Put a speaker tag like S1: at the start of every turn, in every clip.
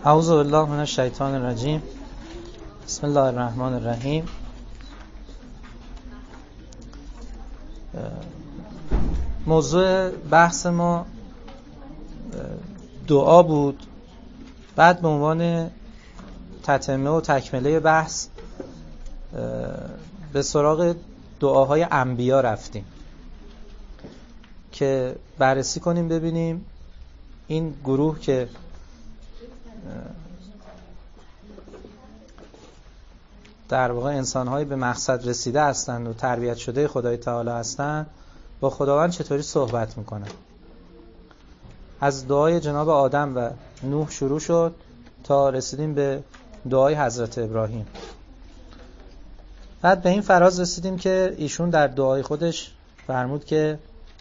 S1: اعوذ بالله من الشیطان الرجیم. بسم الله الرحمن الرحیم. موضوع بحث ما دعا بود. بعد به عنوان تتمه و تکمله بحث به سراغ دعاهای انبیا رفتیم که بررسی کنیم ببینیم این گروه که در واقع انسان‌های به مقصد رسیده هستند و تربیت شده خدای تعالی هستند با خداوند چطوری صحبت میکنن. از دعای جناب آدم و نوح شروع شد تا رسیدیم به دعای حضرت ابراهیم. بعد به این فراز رسیدیم که ایشون در دعای خودش فرمود که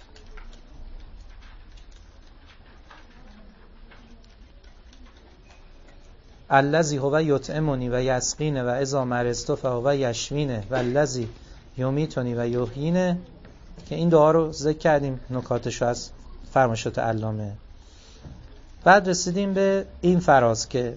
S1: الذی هو یطعمنی و یسقینه و اذا مرضت فهو یشفینه و الذی یمیتنی و یحیینه، که این دعا رو ذکر کردیم نکاتش رو از فرمایشات علامه. بعد رسیدیم به این فراز که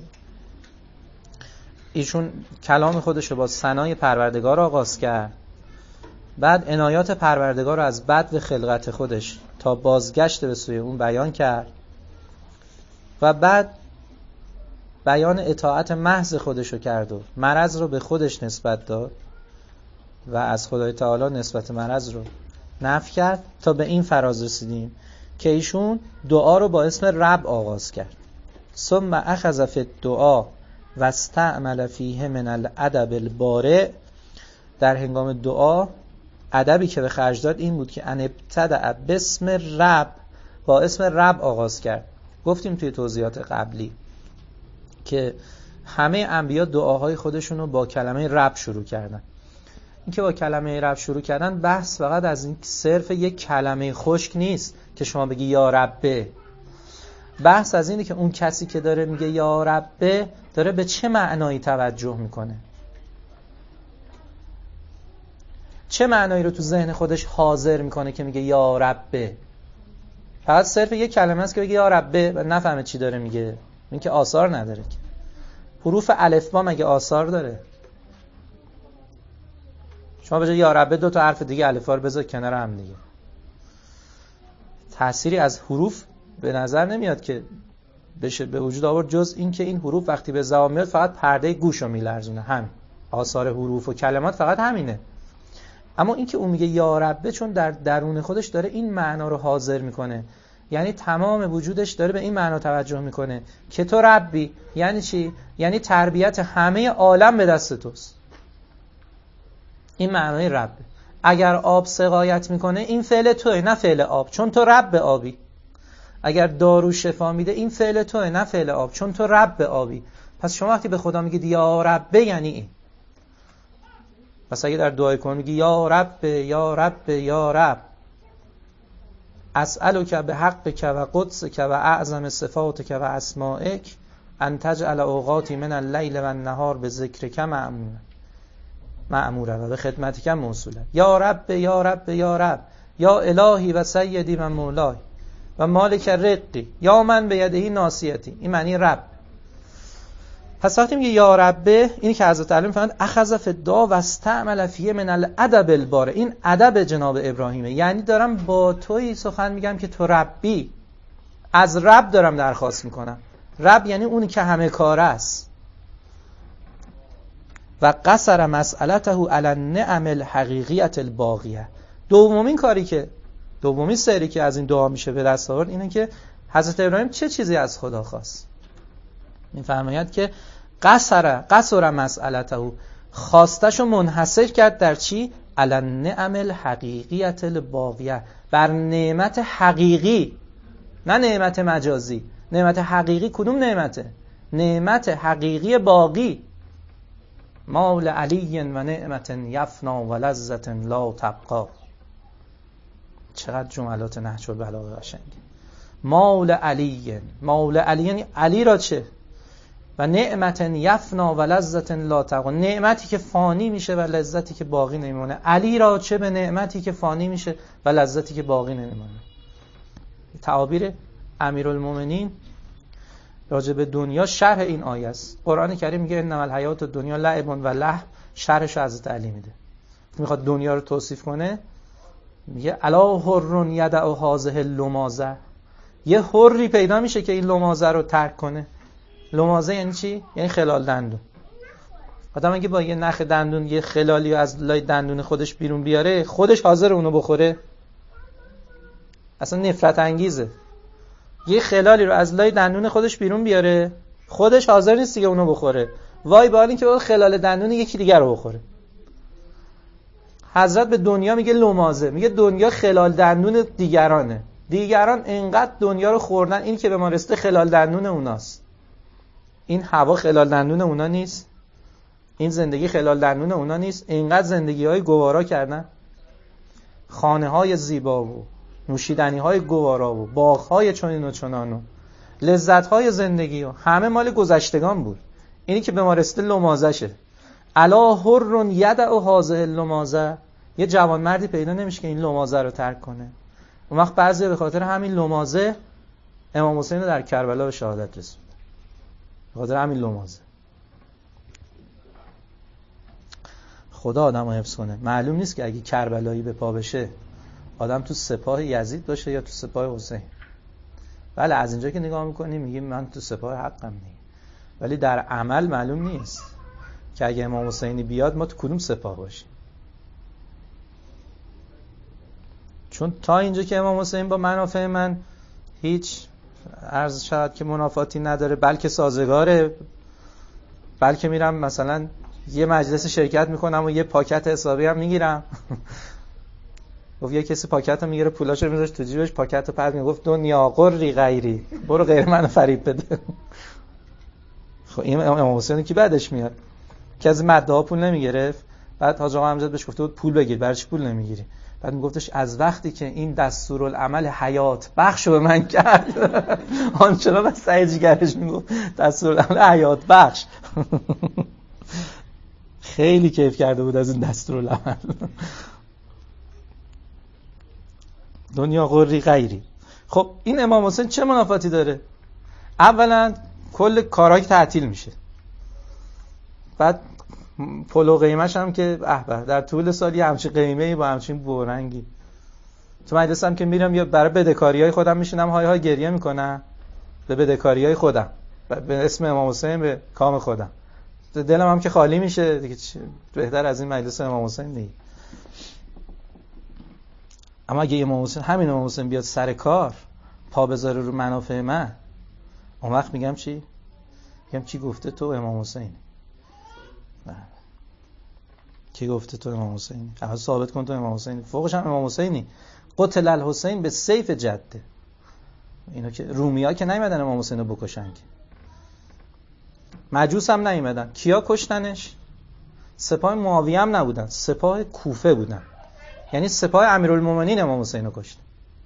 S1: ایشون کلام خودش رو با ثنای پروردگار آغاز کرد، بعد عنایات پروردگار رو از بدو خلقت خودش تا بازگشت به سوی اون بیان کرد و بعد بیان اطاعت محض خودش رو کرد و مرض رو به خودش نسبت داد و از خدای تعالی نسبت مرض رو نفی کرد تا به این فراز رسیدیم که ایشون دعا رو با اسم رب آغاز کرد. ثم اخذ فی الدعا و استعمل فیه من الادب البارع. در هنگام دعا ادبی که به خرج داد این بود که ان ابتدأ باسم رب، با اسم رب آغاز کرد. گفتیم توی توضیحات قبلی که همه انبیا دعاهای خودشون رو با کلمه رب شروع کردن. این که با کلمه رب شروع کردن بحث فقط از این صرف یک کلمه خشک نیست که شما بگی یا ربه. بحث از اینه که اون کسی که داره میگه یا ربه داره به چه معنایی توجه میکنه، چه معنایی رو تو ذهن خودش حاضر میکنه که میگه یا ربه. فقط صرف یک کلمه است که بگه یا ربه و نفهمه چی داره میگه. این که آثار نداره که. حروف الفبا مگه آثار داره؟ شما به جای یا ربه دو تا حرف دیگه الفا رو بذار کنار هم دیگه. تأثیری از حروف به نظر نمیاد که بشه به وجود آورد، جز این که این حروف وقتی به زبان میاد فقط پرده گوش رو میلرزونه. هم آثار حروف و کلمات فقط همینه. اما این که اون میگه یا ربه چون در درون خودش داره این معنا رو حاضر میکنه، یعنی تمام وجودش داره به این معنا توجه میکنه که تو ربی. یعنی چی؟ یعنی تربیت همه عالم به دست توست. این معنای ربه. اگر آب سقایت میکنه این فعل توه نه فعل آب، چون تو رب آبی. اگر دارو شفا میده این فعل توه نه فعل آب، چون تو رب آبی. پس شما وقتی به خدا میگید یا ربه یعنی این. پس اگه در دعای کن میگی یا رب یا رب یا رب اسألک به حقک و قدسک و اعظم صفاتک و اسمائک ان تجعل اوقاتی من اللیل و النهار به ذکرک مأموره و به خدمتک موصوله. یا رب یا رب یا رب یا الهی و سیدی و مولای و مالک رقی یا من به یدهی ناصیتی. این معنی رب. پس وقتی میگه یا ربه، اینی که حضرت علی میفرمایند اخذ فی الدعا و استعمل فیه من الادب البارع. این ادب جناب ابراهیمه، یعنی دارم با توی سخن میگم که تو ربی. از رب دارم درخواست میکنم. رب یعنی اونی که همه کار است. و قصر مسئلته علی النعم الحقیقیه الباقیه. دومین سری که از این دعا میشه به دست آورد اینه که حضرت ابراهیم چه چیزی از خدا خواست. میفرماید که قصر مسئلته، خواستشو منحصر کرد در چی؟ علی النعم الحقیقیه الباقیه، بر نعمت حقیقی، نه نعمت مجازی. نعمت حقیقی کدوم نعمته؟ نعمت حقیقی باقی. مال علی و نعمت یفنا و لذت لا تبقا. چقدر جملات نهج البلاغه قشنگه. مال علی، مال علی یعنی علی را چه؟ و نعمت یفنا و لذت لا تبقا، نعمتی که فانی میشه و لذتی که باقی نمیمونه. علی را چه به نعمتی که فانی میشه و لذتی که باقی نمیمونه. تعابیر امیرالمومنین راجع به دنیا شرح این آیه است. قرآن کریم میگه انما الحیات الدنیا لعب و لهو، شرحش حضرت علی میده. میخواد دنیا رو توصیف کنه میگه الا حر یدع هذه اللمازه، یه حری پیدا میشه که این لمازه رو ترک کنه. لمازه یعنی چی؟ یعنی خلال دندون. آدم اگه با یه نخ دندون یه خلالی از لای دندون خودش بیرون بیاره، خودش حاضر اونو بخوره؟ اصلا نفرت انگیزه. یه خلالی رو از لای دندون خودش بیرون بیاره، خودش حاضر نیست دیگه اونو بخوره. وای به حال اینکه اون خلال دندون یکی دیگر رو بخوره. حضرت به دنیا میگه لمازه، میگه دنیا خلال دندون دیگرانه. دیگران اینقدر دنیا رو خوردن، این که به ما رسیده خلال دندون اوناست. این هوا خلال دندون اونا نیست، این زندگی خلال دندون اونا نیست. اینقدر زندگی‌های گوارا کردن، خانه‌های زیبا و نوشیدنی‌های گوارا و باغ‌های چنین و چنان و لذت‌های زندگی و همه مال گذشتگان بود. اینی که به ما رسیده لمازشه. الا حر یدع هذه اللمازه، یه جوان مردی پیدا نمیشه که این لمازه رو ترک کنه. اون وقت بعضی به خاطر همین لمازه امام حسین رو در کربلا به شهادت رسوند. به خاطر همین لمازه. خدا آدمو حفظ کنه. معلوم نیست که اگه کربلایی به پا بشه آدم تو سپاه یزید باشه یا تو سپاه حسین. بله از اینجا که نگاه میکنیم میگیم من تو سپاه حقم نیست، ولی در عمل معلوم نیست که اگه امام حسینی بیاد ما تو کدوم سپاه باشیم. چون تا اینجا که امام حسین با منافع من هیچ عرض شد که منافاتی نداره، بلکه سازگاره، بلکه میرم مثلا یه مجلس شرکت میکنم و یه پاکت حسابی هم میگیرم. گفت یه کسی پاکت رو میگیره پولاشو میذاره تو جیبش، پاکت رو پرت میگفت دنیا قری غیری، برو غیر منو فریب بده. خب این امام حسین کی بعدش میاد که از مدعا پول نمیگرفت؟ بعد حاج آقا امجد بهش گفته بود پول بگیر، برای چی پول نمیگیری؟ بعد میگفتش از وقتی که این دستورالعمل حیات بخشو به من کرد، آنچنان از سعی جگرش میگفت دستورالعمل حیات بخش. خیلی کیف کرده بود از این دستورالعمل. دنیا قری غیری. خب این امام حسین چه منافاتی داره؟ اولا کل کارهای تعطیل میشه، بعد پلو قیمش هم که در طول سالی همچین قیمه‌ای با همچین بورنگی. تو مجلسم که میرم یا برای بدهکاری‌های خودم میشینم های های گریه میکنم، به بدهکاری‌های خودم، به اسم امام حسین، به کام خودم. دلم هم که خالی میشه دیگه، بهتر از این مجلس امام حسین نیست. اما اگه امام حسین، همین امام حسین بیاد سر کار پا بذاره رو منافع من، اون وقت میگم چی؟ میگم چی گفته تو امام حسین؟ کی گفته تو امام حسینی؟ اول ثابت کن تو امام حسینی. فوقش هم امام حسینی. قتل الحسین به سیف جده. اینا که رومی‌ها که نیومدن امام حسین رو بکشن، که مجوس هم نیومدن. کیا کشتنش؟ سپاه معاویه هم نبودن، سپاه کوفه بودن. یعنی سپاه امیرالمومنین امام حسین رو کشت.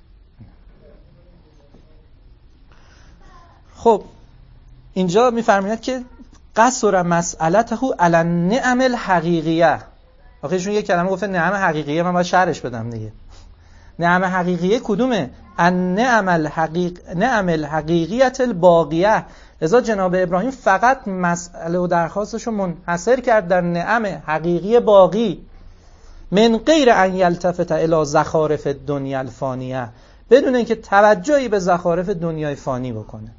S1: خب اینجا میفرماید که قصر مسئلته علی النعم الحقیقیه. آخه ایشون یک کلمه گفته نعم حقیقیه، من باید شرحش بدم دیگه. نعم حقیقیه کدومه؟ النعم الحقیقیه الباقیه. لذا جناب ابراهیم فقط مسئله و درخواستش رو منحصر کرد در نعم حقیقی باقی، من غیر ان یلتفت الی زخارف الدنیا الفانیه، بدون اینکه توجهی به زخارف دنیای فانی بکنه.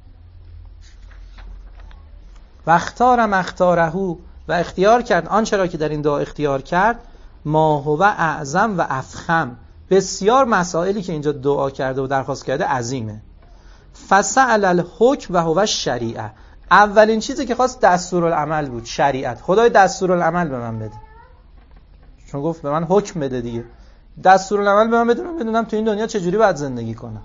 S1: و اختاره و اختیار کرد آنچه را که در این دعا اختیار کرد، ما هو اعظم و افخم. بسیار مسائلی که اینجا دعا کرده و درخواست کرده عظیمه. فسأل الحکم و هو الشریعه. اولین چیزی که خواست دستورالعمل بود، شریعت. خدای دستورالعمل به من بده، چون گفت به من حکم بده دیگه. دستورالعمل به من بدونم تو این دنیا چجوری باید زندگی کنم.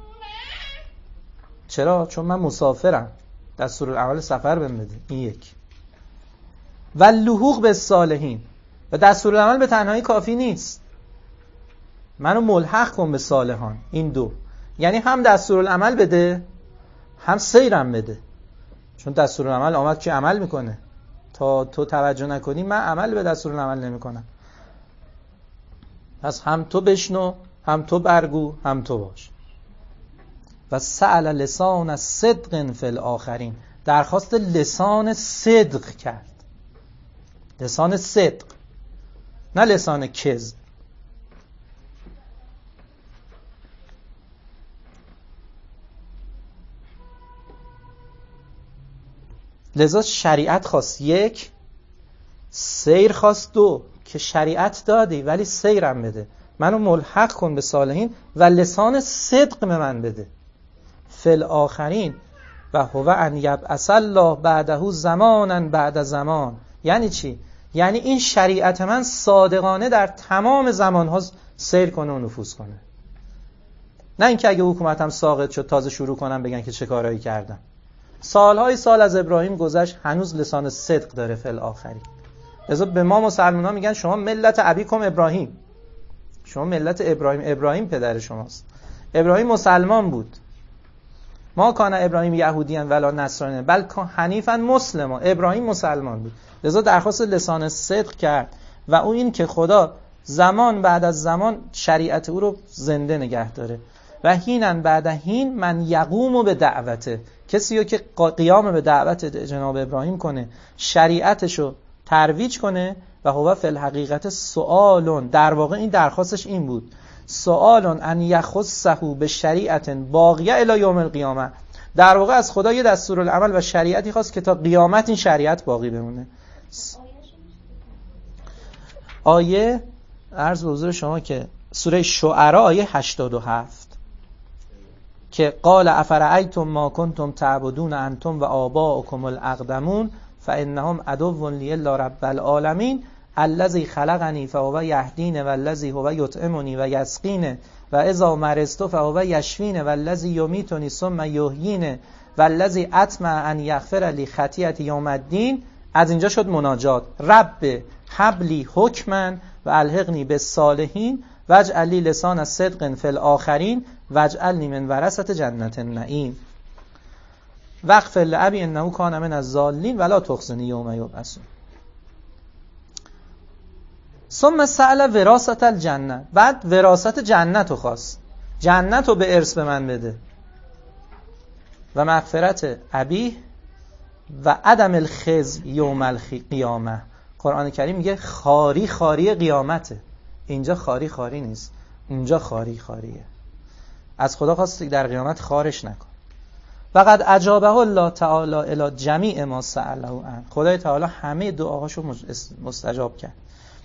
S1: چرا؟ چون من مسافرم، دستورالعمل سفر بهم بده. این یک. و لحوق به صالحین. و دستورالعمل به تنهایی کافی نیست، منو ملحق کن به صالحان. این دو، یعنی هم دستورالعمل بده هم سیرم بده. چون دستورالعمل آمد که عمل میکنه، تا تو توجه نکنی من عمل به دستورالعمل نمیکنم. پس هم تو بشنو، هم تو برگو، هم تو باش. و سأل لسان صدق فی الاخرین، درخواست لسان صدق کرد. لسان صدق، نه لسان کذب. لذا شریعت خواست 1، سیر خواست 2، که شریعت دادی ولی سیرم بده، منو ملحق کن به صالحین و لسان صدق به من بده. فی الاخرین و هو ان یبعث الله بعده زمانا بعد زمان. یعنی چی؟ یعنی این شریعت من صادقانه در تمام زمانها سیر کنه و نفوذ کنه، نه اینکه اگه حکومتم ساقط شد تازه شروع کنم بگن که چه کارایی کردم. سالهای سال از ابراهیم گذشت، هنوز لسان صدق داره فی الاخرین. لذا به ما مسلمان ها میگن شما ملت ابیکم ابراهیم، شما ملت ابراهیم. ابراهیم پدر شماست. ابراهیم مسلمان بود. ما کان ابراهیم یهودیان ولا نصرانی بل کان حنیفا مسلما. ابراهیم مسلمان بود. لذا درخواست لسان صدق کرد و اون این که خدا زمان بعد از زمان شریعت او رو زنده نگه داره. و هینن بعد هین من یقوم به دعوته، کسی رو که قیام به دعوت جناب ابراهیم کنه، شریعتشو ترویج کنه. و هو فی الحقیقت سؤالون، در واقع این درخواستش این بود، سؤالون ان یخصه به شریعت باقیه الی یوم القیامه. در واقع از خدا یه دستورالعمل و شریعتی خواست که تا قیامت این شریعت باقی بمونه. آیه عرض به حضور شما که سوره شعراء آیه 87 که قال افرأیتم ما کنتم تعبدون انتم و آباؤکم الاقدمون فانهم عدو لی الا رب العالمین الذی خلقنی فهو یهدین و الذی هو یطعمنی و یسقین و اذا مرضت فهو یشفین و الذی یمیتنی ثم یحیین و الذی اطمع ان یغفر لی خطیئتی یوم الدین. از اینجا شد مناجات. رب حبلی حکما و الحقنی بالصالحین واجعل لی لسان صدق فی الاخرین واجعلنی من ورثة جنت النعیم واغفر لأبی انه کان من الضالین ولا تخزنی یوم یبعثون. ثم سأل وراثة الجنه، بعد وراثت جنت رو خواست، جنت رو به ارث به من بده. و مغفرت ابی و عدم الخزي یوم القیامه. قرآن کریم میگه خاری خاری قیامته، اینجا خاری خاری نیست، اونجا خاری خاریه. از خدا خواست که در قیامت خارش نکن. و قد اجابه الله تعالی الی جمیع ما سأله عنه، خدای تعالی همه دعاهاشو مستجاب کرد.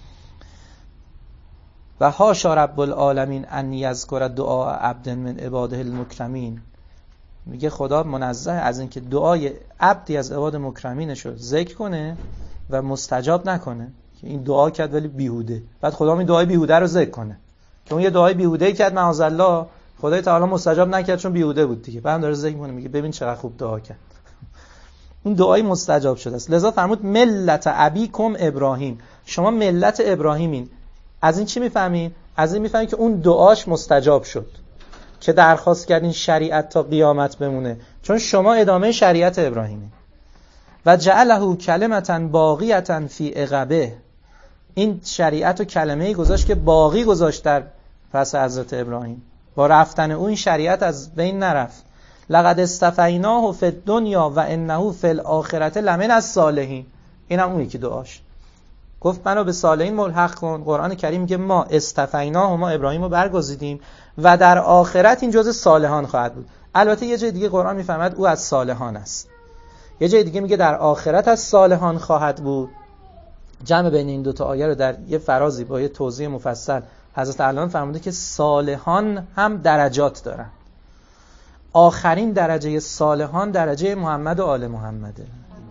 S1: و حاشا رب العالمین ان یذکر دعاء عبد من عباده المکرمین. میگه خدا منزه از اینکه دعای عبدی از عباد مکرمینش رو ذکر کنه و مستجاب نکنه، که این دعا کرد ولی بیهوده. بعد خدا این دعای بیهوده رو ذکر کنه که اون یه دعای بیهوده کرد معاذالله، خدای تعالی مستجاب نکرد چون بیهوده بود دیگه. بعد داره ذکر کنه میگه ببین چقدر خوب دعا کرد، اون دعای مستجاب شده است. لذا فرمود ملت ابیکم ابراهیم، شما ملت ابراهیمین. از این چی میفهمیم؟ از این میفهمیم که اون دعاش مستجاب شد که درخواست کردین شریعت تا قیامت بمونه، چون شما ادامه شریعت ابراهیمی. و جعله کلمة باقیة فی عقبه، این شریعت و کلمه‌ای گذاشت که باقی گذاشت در پس حضرت ابراهیم. با رفتن اون شریعت از بین نرفت. لقد استفیناه فی الدنیا و انه فی الاخرة لمن الصالحین. اینم اون یکی دعاش، گفت منو به صالحین ملحق کن. قرآن کریم میگه ما استفیناه، ما ابراهیم رو برگزیدیم و در آخرت این جزء صالحان خواهد بود. البته یه جای دیگه قرآن میفهمد او از صالحان است، یه جای دیگه میگه در آخرت از صالحان خواهد بود. جمع بین این دوتا آیه رو در یه فرازی با یه توضیح مفصل حضرت علامه فرموده که صالحان هم درجات دارن. آخرین درجه صالحان درجه محمد و آل محمده.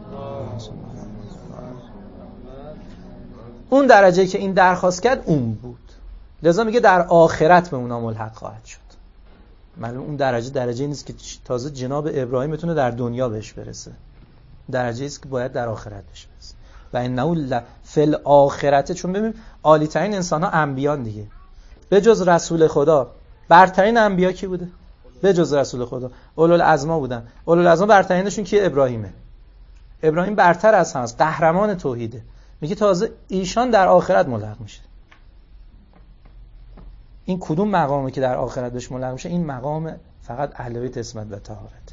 S1: اون درجه که این درخواست کرد اون بود. لذا میگه در آخرت به اونا ملحق خواهد شد. معلوم اون درجه نیست که تازه جناب ابراهیم بتونه در دنیا بهش برسه، درجه است که باید در آخرت بهش برسه. و انه فی الاخرته، چون ببینیم عالی ترین انسان ها انبیان دیگه. به جز رسول خدا برترین انبیا کی بوده؟ به جز رسول خدا اولوالعزم بودن. اولوالعزم برترینشون کی؟ ابراهیمه. ابراهیم برتر از همه است، قهرمان توحیده. میگه تازه ایشان در آخرت ملحق میشه. این کدوم مقامه که در آخرت بهش ملحق میشه؟ این مقام فقط اهل بیت اسمت و طهارت.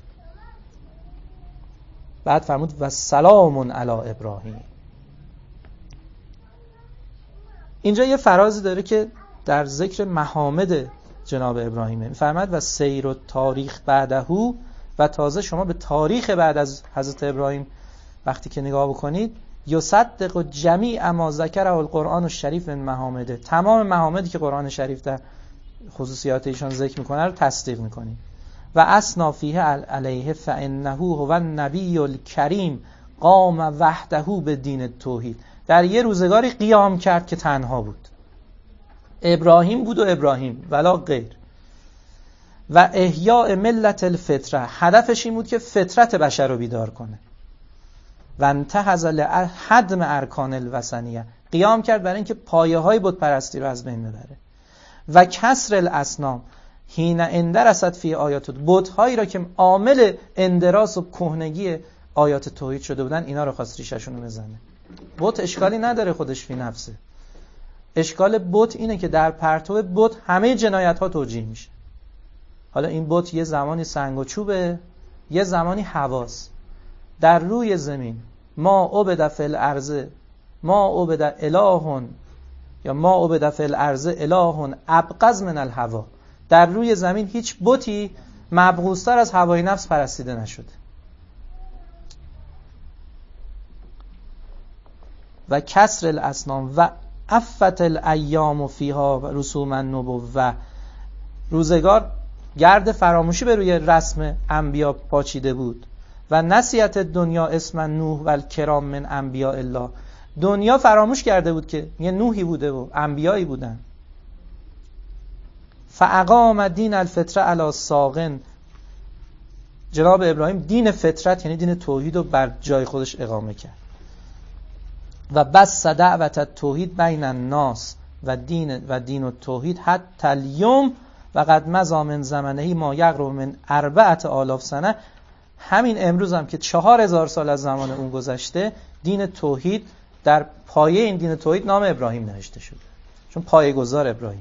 S1: بعد فرمود و سلام علی ابراهیم. اینجا یه فرازی داره که در ذکر محامد جناب ابراهیمه. فرمود و سیر و تاریخ بعدهو، و تازه شما به تاریخ بعد از حضرت ابراهیم وقتی که نگاه بکنید، یصدق جمیع ما ذکره القرآن الشریف من محامده، تمام محامدی که قرآن شریف در خصوصیات ایشان ذکر میکنه رو تصدیق میکنید. و اسنا فیه علیه فانه هو النبی الکریم قام وحده به دین توحید. در یه روزگاری قیام کرد که تنها بود، ابراهیم بود و ابراهیم ولا غیر. و احیاء ملت الفطره، هدفش این بود که فطرت بشر رو بیدار کنه. و انتهز لحدم ارکان الوثنیه، قیام کرد برای اینکه پایه های بت پرستی رو از بین ببره. و کسر الاسنام حین اندرست فی آیات، بت هایی را که عامل اندراس و کهنگی آیات توحید شده بودن، اینا رو خواست ریششون رو بزنه. بت اشکالی نداره خودش فی نفسه، اشکال بت اینه که در پرتو بت همه جنایت ها توجیه میشه. حالا این بت یه زمانی سنگ و چوبه، یه زمانی هواست. در روی زمین ما عبد فی الارض، ما عبد اله، یا ما عبد فی الارض اله ابغض من الهوا. در روی زمین هیچ بتی مبغوض‌تر از هوای نفس پرستیده نشده. و کسر الاسنام و عفت الایام فیها رسوم النبوه، روزگار گرد فراموشی به روی رسم انبیا پاچیده بود. و نسیت دنیا اسم نوح و الکرام من انبیاء الله، دنیا فراموش کرده بود که یه نوحی بوده و انبیایی بودن. فاقام دین الفطره علی ساقن، جناب ابراهیم دین فطرت یعنی دین توحید رو بر جای خودش اقامه کرد. و بس دعوت التوحید بین الناس و دین التوحید حتی اليوم و قد مضى من زمنه ما یقرب من 4000 سنه. همین امروز هم که 4000 سال از زمان اون گذشته، دین توحید در پایه این دین توحید نام ابراهیم نوشته شده، چون پایه‌گذار ابراهیمه.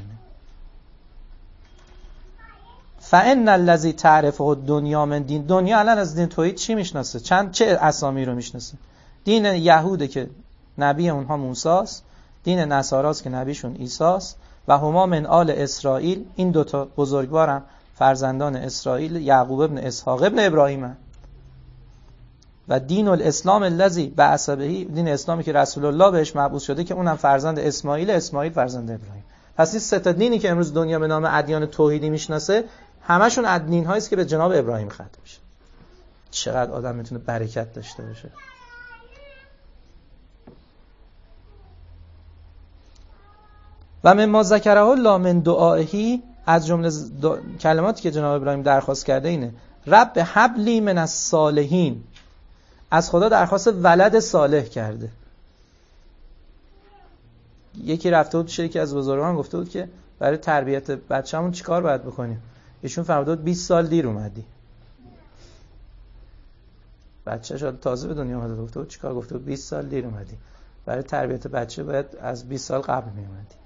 S1: فان الذی تعرفه الدنیا من دین، دنیا الان از دین توحید چی میشناسه؟ چه اسامی رو میشناسه؟ دین یهوده که نبی اونها موسی‌ست، دین نصاراست که نبیشون عیسی‌ست، و هما من آل اسرائیل، این دوتا بزرگوارم فرزندان اسرائیل، یعقوب ابن اسحاق ابن ابراهیم. و دین الاسلام الذی بعث به، دین اسلامی که رسول الله بهش مبعوث شده که اونم فرزند اسماعیل، اسماعیل فرزند ابراهیم. پس این سه تا دینی که امروز دنیا به نام ادیان توحیدی میشناسه، همشون ادیان هایی است که به جناب ابراهیم ختم میشه. چقدر آدم میتونه برکت داشته باشه. و مما ذکره الله من دعائه، از جمله کلماتی که جناب ابراهیم درخواست کرده اینه: رب هب لی من الصالحین، از خدا درخواست ولد صالح کرده. یکی رفته بود یکی از بزرگان گفته بود که برای تربیت بچه‌مون چیکار باید بکنیم؟ ایشون فرموده بود 20 سال دیر اومدی. بچه شاید تازه به دنیا اومده، گفته بود چیکار؟ گفته بود 20 سال دیر اومدی. برای تربیت بچه باید از 20 سال قبل می اومدی.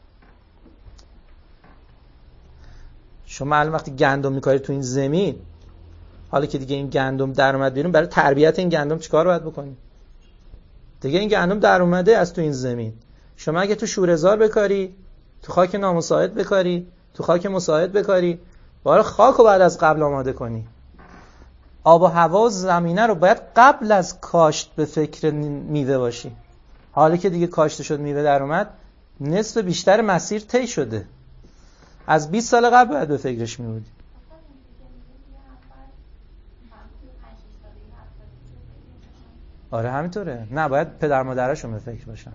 S1: شما الان وقتی گندم میکاری تو این زمین، حالا که دیگه این گندم در اومد بیرون، برای تربیت این گندم چیکار باید بکنی؟ دیگه این گندم در اومده از تو این زمین. شما اگه تو شوره‌زار بکاری، تو خاک نامساعد بکاری، تو خاک مساعد بکاری، باید خاک رو بعد از قبل آماده کنی. آب و هوا و زمینه رو باید قبل از کاشت به فکر میوه باشی. حالا که دیگه کاشته شد، میوه در اومد، نصف بیشتر مسیر طی شده. از 20 سال قبل باید به فکرش می‌بودی. آره همینطوره. نه، باید پدر مادرشون به فکر باشن.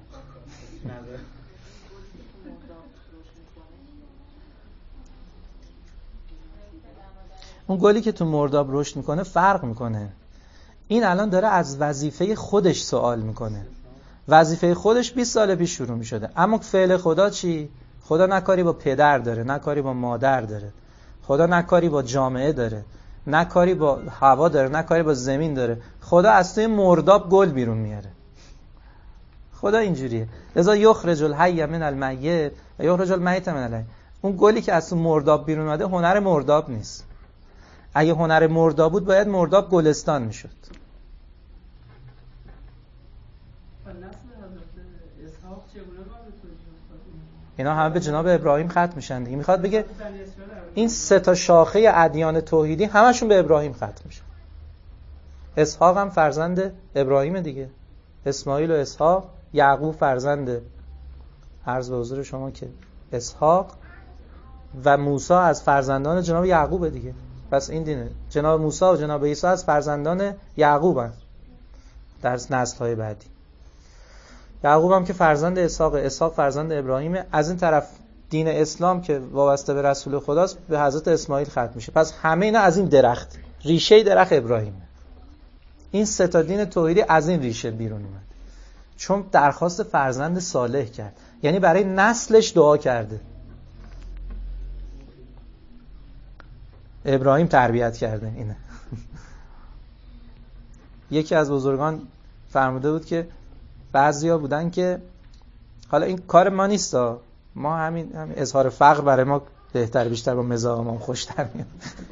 S1: اون گلی که تو مرداب رشد میکنه فرق میکنه. این الان داره از وظیفه خودش سوال میکنه. وظیفه خودش 20 سال پیش شروع میشده، اما فعل خدا چی؟ خدا نه کاری با پدر داره، نه کاری با مادر داره. خدا نه کاری با جامعه داره، نه کاری با هوا داره، نه کاری با زمین داره. خدا از توی مرداب گل بیرون میاره. خدا اینجوریه. لذا یخرج الحی من المیت و یخرج المیت من الحی. اون گلی که از تو مرداب بیرون اومده هنر مرداب نیست. اگه هنر مرداب بود باید مرداب گلستان میشد. اینا همه به جناب ابراهیم ختم میشن دیگه. میخواد بگه این 3 شاخه ادیان توحیدی همشون به ابراهیم ختم میشن. اسحاق هم فرزند ابراهیم دیگه، اسماعیل و اسحاق. یعقوب فرزند، عرض به حضور شما که اسحاق، و موسی از فرزندان جناب یعقوب دیگه. پس این دینه جناب موسی و جناب عیسی از فرزندان یعقوب هست در نسل‌های بعدی. یعقوب هم که فرزند اسحاق فرزند ابراهیمه. از این طرف دین اسلام که وابسته به رسول خداست به حضرت اسماعیل ختم میشه. پس همه اینا از این درخت، ریشه درخت ابراهیمه. این 3 دین توحیدی از این ریشه بیرون اومد، چون درخواست فرزند صالح کرد، یعنی برای نسلش دعا کرده. ابراهیم تربیت کرده اینه. یکی از بزرگان فرموده بود که بعضیا بودن که حالا این کار ما نیستا، ما همین اظهار فقر برای ما بهتر، بیشتر با مزاح ما خوشتر میاد.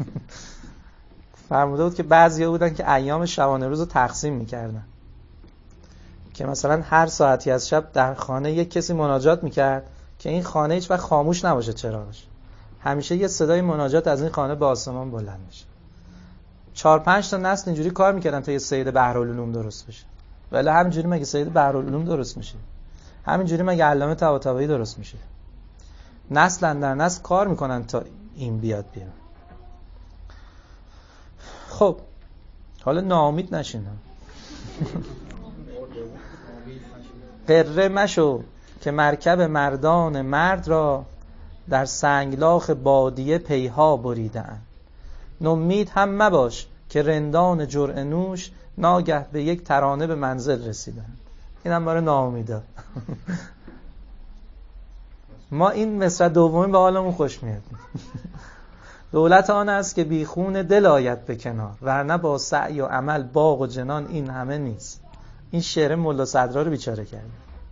S1: فرموده بود که بعضیا بودن که ایام شبانه روز رو تقسیم میکردن، که مثلا هر ساعتی از شب در خانه یک کسی مناجات میکرد که این خانه هیچ وقت خاموش نباشه چراغش، همیشه یه صدای مناجات از این خانه به آسمان بلند میشه. 4-5 تا نسل اینجوری کار میکردن تا یه سید بحرالعلوم درست بشه. ولی همینجوری مگه سید بحرالعلوم درست میشه؟ همینجوری مگه علامه طباطبایی درست میشه؟ نسل در نسل کار میکنن تا این بیاد بیرون. خب حالا ناامید نشین. قره مشو که مرکب مردان مرد را در سنگلاخ بادیه پیها بریدن. نومید هم مباش که رندان جرعه نوش ناگه به یک ترانه به منزل رسیدن. این هم برای ناامیدا. ما این مصرع دومی به حالمون خوش میاد. دولت آن است که بی خون دل آید به کنار، ورنه با سعی و عمل باغ و جنان این همه نیست. این شعر ملا صدرا رو بیچاره کرده.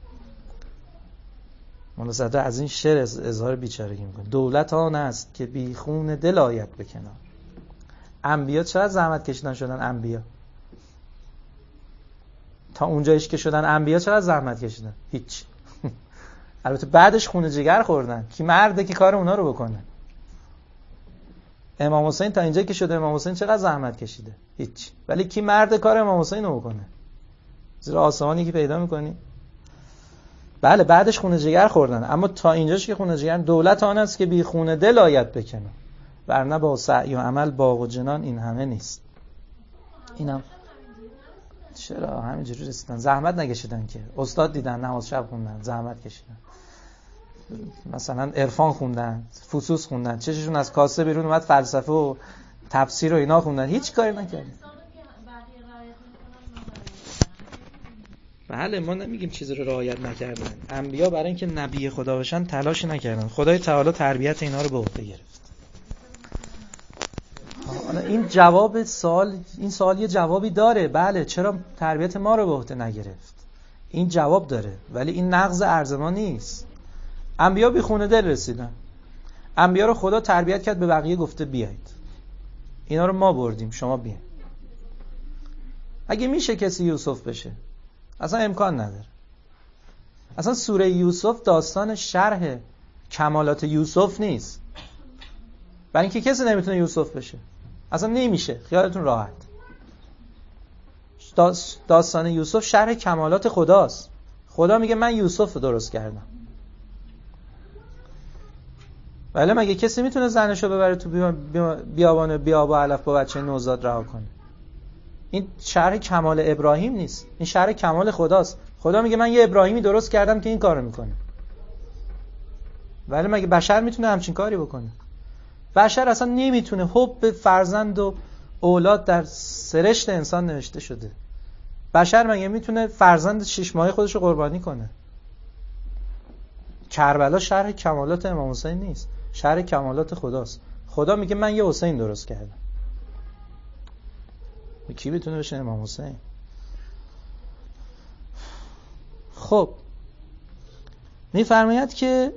S1: ملا صدرا از این شعر اظهار بیچارگی میکنه. دولت آن است که بی خون دل آید به کنار. انبیا چقدر زحمت کشیدن شدن انبیا؟ تا اونجایش که شدن انبیا چقدر زحمت کشیدن؟ هیچ. البته بعدش خون جگر خوردن. کی مرده که کار اونا رو بکنه؟ امام حسین تا اینجایی که شده امام حسین چقدر زحمت کشیده؟ هیچ. ولی کی مرده کار امام حسین رو بکنه؟ زیرا آسمانی که پیدا میکنی؟ بله بعدش خون جگر خوردن، اما تا اینجاش که خون جگر. دولت آن است که بی خون دل آید به کنار، ورنه با سعی و عمل باغ و جنان این همه نیست. اینم چرا همینجوری رسیدن؟ زحمت نکشیدن که. استاد دیدن نماز شب خوندن، زحمت کشیدن، مثلا عرفان خوندن، فصوص خوندن، چششون از کاسه بیرون اومد، فلسفه و تفسیر و اینا خوندن، هیچ کاری نکردن. بله ما نمیگیم چیزی رو رعایت نکردن. انبیا برای اینکه نبی خدا بشن تلاش نکردن. خدای تعالی تربیت اینا رو به عهده گرفت. حالا این جواب سوال، این سوال یه جوابی داره. بله چرا تربیت ما رو به عهده نگرفت؟ این جواب داره، ولی این نقض عرض ما نیست. انبیا بی خون دل رسیدن. انبیا رو خدا تربیت کرد، به بقیه گفته بیایید. اینا رو ما بردیم، شما بیاین. اگه میشه کسی یوسف بشه، اصلا امکان نداره. اصلا سوره یوسف داستان شرح کمالات یوسف نیست، برای اینکه کسی نمیتونه یوسف بشه. اصلا نمیشه، خیالتون راحت. داستان یوسف شرح کمالات خداست. خدا میگه من یوسف رو درست کردم. ولی مگه کسی میتونه زنشو ببره تو بیابان بیابا علف با بچه نوزاد رها کنه؟ این شرح کمال ابراهیم نیست، این شرح کمال خداست. خدا میگه من یه ابراهیمی درست کردم که این کارو میکنه. ولی مگه بشر میتونه همچین کاری بکنه؟ بشر اصلا نمیتونه. حب فرزند و اولاد در سرشت انسان نوشته شده. بشر مگه میتونه فرزند 6 ماهه خودش رو قربانی کنه؟ کربلا شرح کمالات امام حسین نیست، شرح کمالات خداست. خدا میگه من یه حسین درست کردم. کی میتونه بشه امام حسین؟ خب میفرماید که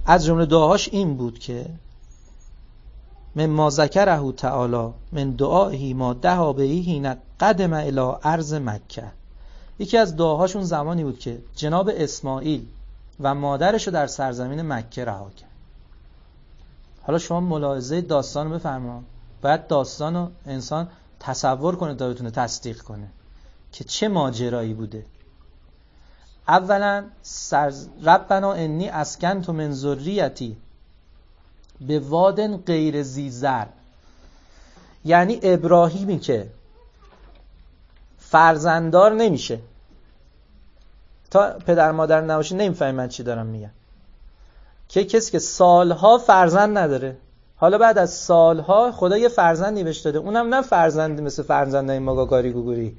S1: از جمله دعاهاش این بود که من ما ذکره تعالی من دعائه ما دعا به حین قدم الی ارض مکه. یکی از دعاهاشون زمانی بود که جناب اسماعیل و مادرش رو در سرزمین مکه رها کرد. حالا شما ملاحظه داستان رو بفرما، باید داستان رو انسان تصور کنه تا بتونه تصدیق کنه که چه ماجرایی بوده. اولا ربنا انی اسکنت من ذریتی به واد غیر ذی زرع، یعنی ابراهیمی که فرزنددار نمیشه، تا پدر مادر نباشه نمیفهمی من چی دارم میگم، که کسی که سالها فرزند نداره، حالا بعد از سالها خدا یه فرزندی بهش داده، اونم نه فرزندی مثل فرزندای ماگاگاری گوگوری،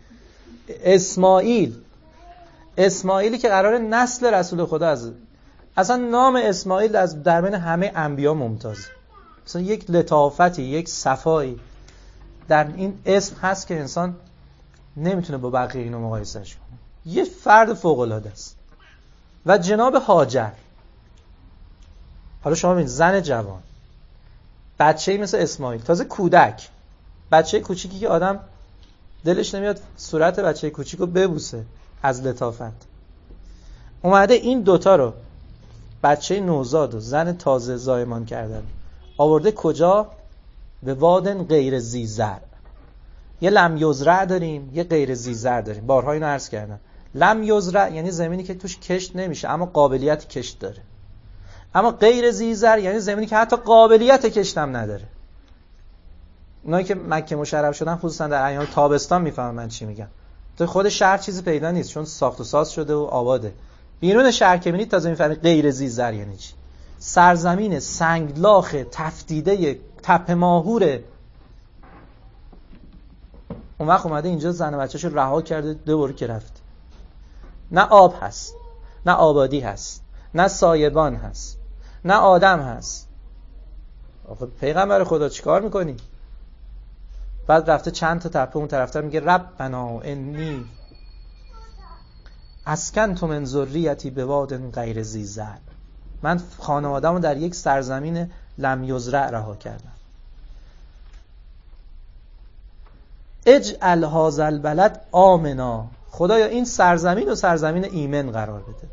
S1: اسماعیلی که قرار نسل رسول خدا اصلا نام اسماعیل از در بین همه انبیا ممتازه. اصلا یک لطافتی، یک صفایی در این اسم هست که انسان نمیتونه با بقیه اینو مقایسهش کنه. یه فرد فوق العاده است. و جناب هاجر، حالا شما ببینید زن جوان، بچه‌ای مثل اسماعیل، تازه کودک، بچه کوچیکی که آدم دلش نمیاد صورت بچه کوچیکو ببوسه از لطافت، اومده این دوتا رو، بچه نوزاد و زن تازه زایمان کردن، آورده کجا؟ به وادن غیر ذی زرع. یه لم یزرع داریم، یه غیر ذی زرع داریم. بارها اینو عرض کردم. لم یزرع یعنی زمینی که توش کشت نمیشه اما قابلیت کشت داره. اما غیر ذی زرع یعنی زمینی که حتی قابلیت کشت هم نداره. اونایی که مکه مشرف شدن خصوصا در ایام تابستان میفهمن من چی میگم. تو خود شهر چیزی پیدا نیست چون ساخت و ساز شده و آباده. بیرون شهر که میبینید تازه میفهمید غیر ذی زرع یعنی چی. سرزمین سنگلاخ تفتیده تپه ماهوره. اون وقت اومده اینجا زن و بچه‌شو رها کرده دوباره که رفت. نه آب هست، نه آبادی هست، نه سایبان هست، نه آدم هست. آخه پیغمبر خدا چیکار میکنی؟ بعد رفته چند تا تپه اون طرفتر میگه ربنا انی اسکنت من ذریتی به واد غیر ذی زرع. من خانواده‌مو در یک سرزمین لم یزرع رها کردم. اجعل هذا البلد آمنا، خدایا این سرزمین و سرزمین ایمن قرار بده.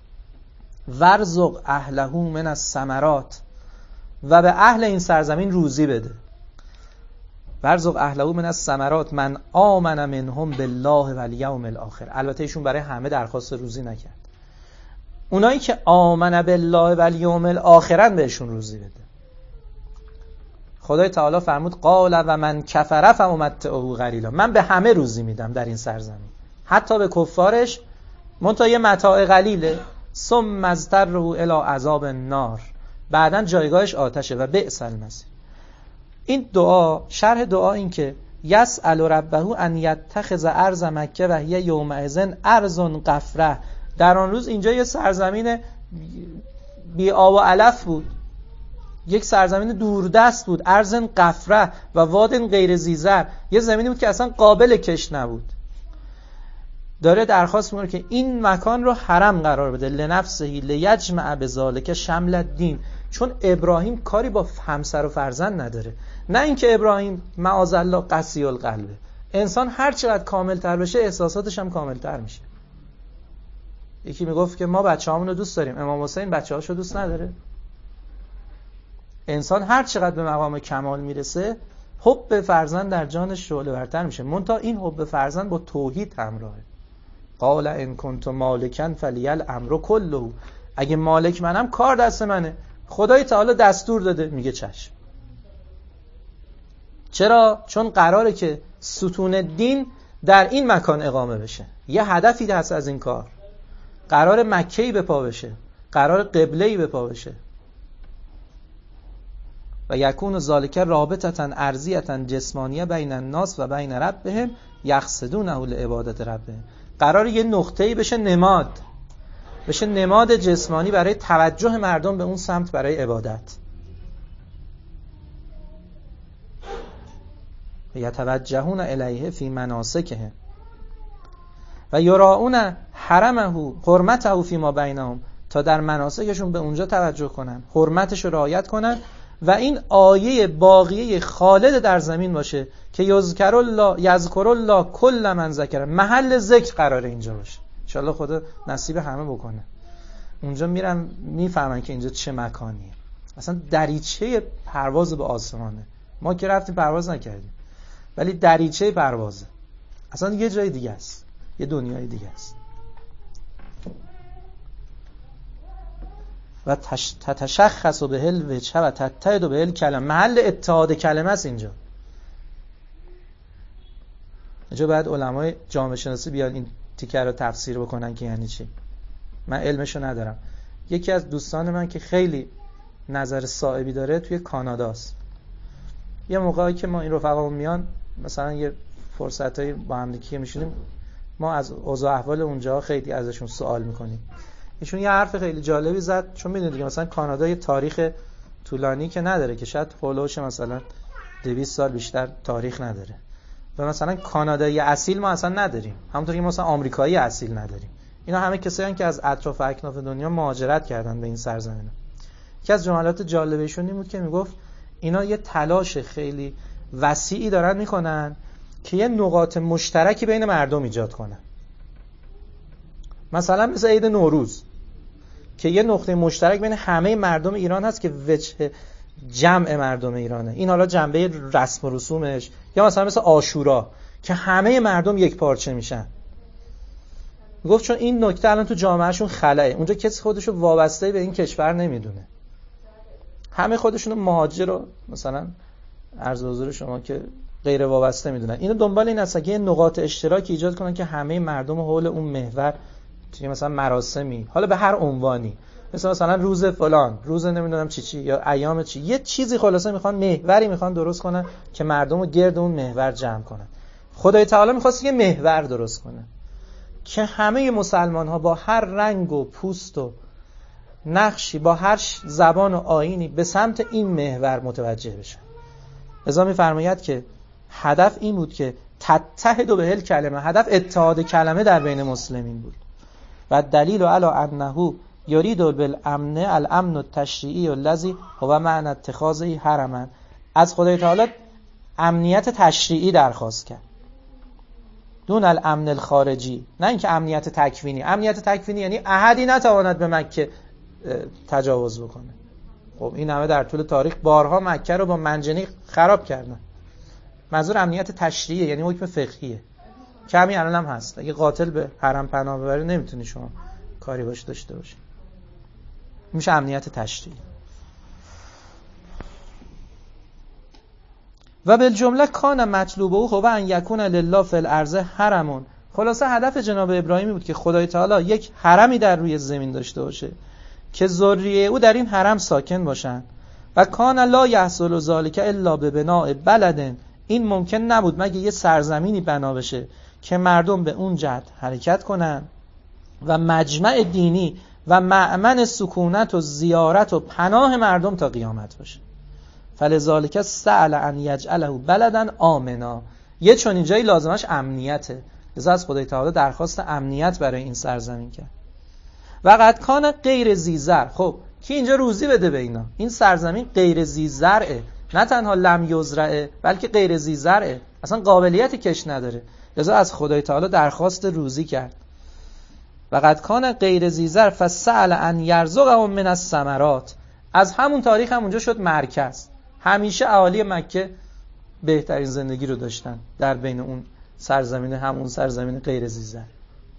S1: ورزق اهله من الثمرات، و به اهل این سرزمین روزی بده. ورزق اهله من الثمرات من آمن منهم بالله والیوم الاخر. البته ایشون برای همه درخواست روزی نکرد. اونایی که آمن بالله والیوم الاخرن بهشون روزی بده. خدای تعالی فرمود قال و من کفر فامتعه قلیلا، من به همه روزی میدم در این سرزمین، حتی به کفارش، منتها یه متاع قلیله. ثم اضطره الی عذاب النار، بعدن جایگاهش آتشه و بئس المصیر. این دعا، شرح دعا این که یسأل ربه ان یتخذ ارض مکه و هی یومئذ ارض غفره. در آن روز اینجا یه سرزمین بی آب و علف بود، یک سرزمین دوردست بود، ارض غفره و واد غیر ذی زرع، یه زمینی بود که اصلا قابل کشت نبود. داره درخواست میکنه که این مکان رو حرم قرار بده، لنفسه لیجمع بذالک شمل الدین، چون ابراهیم کاری با همسر و فرزند نداره. نه اینکه ابراهیم معاذالله قسی القلبه، انسان هر چقدر کامل تر بشه احساساتش هم کامل تر میشه. یکی میگفت که ما بچه‌هامون رو دوست داریم، امام حسین بچه‌هاشو دوست نداره. انسان هر چقدر به مقام کمال میرسه حب فرزند در جانش شعله ورتر میشه، منتها این حب فرزند با توحید همراهه. قال ان کنت مالکا فلی الامر کله، اگه مالک منم کار دست منه. خدای تعالی دستور داده، میگه چشم. چرا؟ چون قراره که ستون دین در این مکان اقامه بشه. یه هدفی هست از این کار. قرار مکه‌ای به پا بشه، قرار قبله‌ای به پا بشه. و یکون ذالک رابطه ارضیه جسمانیه بین الناس و بین ربهم یقصدونه لعبادت ربهم. قرار یه نقطه‌ای بشه نماد، بشه نماد جسمانی برای توجه مردم به اون سمت برای عبادت. یتوجهون الیه فی مناسکهم و یراؤون حرمه حرمته فی ما بینهم تا در مناسکشون به اونجا توجه کنن، حرمتش رو رعایت کنن و این آیه باقیه خالد در زمین باشه که یذکر الله کل من ذکر، محل ذکر قراره اینجا باشه. ان شاء الله خدا نصیب همه بکنه. اونجا میرن میفهمن که اینجا چه مکانیه. اصلا دریچه پرواز به آسمانه. ما که رفتیم پرواز نکردیم، ولی دریچه پروازه. اصلا یه جای دیگه است، یه دنیای دیگه است. و تتشخص به الوجه و تتحد به الکلمه، محل اتحاد کلمه است اینجا. اینجا باید علمای جامعه شناسی بیان این تیکه رو تفسیر بکنن که یعنی چی. من علمشو ندارم. یکی از دوستان من که خیلی نظر صائبی داره توی کاناداست. یه موقعی که ما این رفقامون میان مثلا یه فرصتایی با هم دیگه میشینیم، ما از اوضاع احوال اونجا خیلی ازشون سوال میکنیم. ایشون یه حرف خیلی جالبی زد، چون میدونید دیگه مثلا کانادا یه تاریخ طولانی که نداره، که شاید هولوش مثلا 200 سال بیشتر تاریخ نداره. و مثلا کانادایی اصیل ما اصلا نداریم، همونطور که مثلا آمریکایی اصیل نداریم. اینا همه کسایی که از اطراف اکناف دنیا مهاجرت کردن به این سرزمین. یکی از جملات جالبشون این بود که میگفت اینا یه تلاش خیلی وسیعی دارن میکنن که یه نقاط مشترکی بین مردم ایجاد کنن. مثلا مثل عید نوروز که یه نقطه مشترک بین همه مردم ایران هست که وجه جمع مردم ایرانه. این حالا جنبه رسم و رسومش، یا مثلا مثل عاشورا که همه مردم یک پارچه میشن. گفت چون این نکته الان تو جامعهشون خلأه. اونجا کسی خودشو وابسته به این کشور نمیدونه، همه خودشونو مهاجر رو مثلا عرض حضور شما که غیر وابسته میدونن. اینو دنبال این هستن که یه نقاط اشتراکی ایجاد کنن که همه مردم حول اون محور توی مثلا مراسمی، حالا به هر عنوانی، مثلا روز فلان، روز نمیدونم چی یا ایام چی، یه چیزی خلاصه میخوان، محوری میخوان درست کنن که مردم رو گرد اون محور جمع کنن. خدای تعالی میخواست یه محور درست کنه که همه مسلمان ها با هر رنگ و پوست و نقشی، با هر زبان و آیینی به سمت این محور متوجه بشن. لذا میفرماید که هدف این بود که تتحد به الکلمه، هدف اتحاد کلمه در بین مسلمین بود. و دلیل علی انه یرید بالامن الامن التشریعی الذی هو معنی اتخاذه حرما، از خدای تعالی امنیت تشریعی درخواست کرد دون الامن الخارجی، نه اینکه امنیت تکوینی. امنیت تکوینی یعنی احدی نتواند به مکه تجاوز بکنه. خب این همه در طول تاریخ بارها مکه رو با منجنیق خراب کردن. منظور امنیت تشریعی یعنی حکم فقهیه که همین الان هم هست. اگه قاتل به حرم پناه ببره نمیتونی شما کاری باش داشته باشی، میشه امنیت تشریعی. و بالجمله کان مطلوب او هو ان یکون لله فی الارض حرمون. خلاصه هدف جناب ابراهیمی بود که خدای تعالی یک حرمی در روی زمین داشته باشه که ذریه او در این حرم ساکن باشن. و کان لا یحصل ذلک الا ببناء بلد، این ممکن نبود مگه یه سرزمینی بنا بشه که مردم به اون جهت حرکت کنن و مجمع دینی و مأمن سکونت و زیارت و پناه مردم تا قیامت باشه. فلذالک سأل ان یجعله بلدا آمنا، یه چنین جایی لازمش امنیته، لذا از خدای تعالی درخواست امنیت برای این سرزمین کرد. و قد کان غیر ذی زرع، خب کی اینجا روزی بده به اینا؟ این سرزمین غیر ذی زرعه، نه تنها لم یزرعه بلکه غیر ذی زرعه، اصلا قابلیت کش نداره، لذا از خدای تعالی درخواست روزی کرد. و قد کان غیر ذی زرع فسأل ان یرزقهم من الثمرات، از همون تاریخ هم اونجا شد مرکز. همیشه اهالی مکه بهترین زندگی رو داشتن در بین اون سرزمین، همون سرزمین غیر ذی زرع.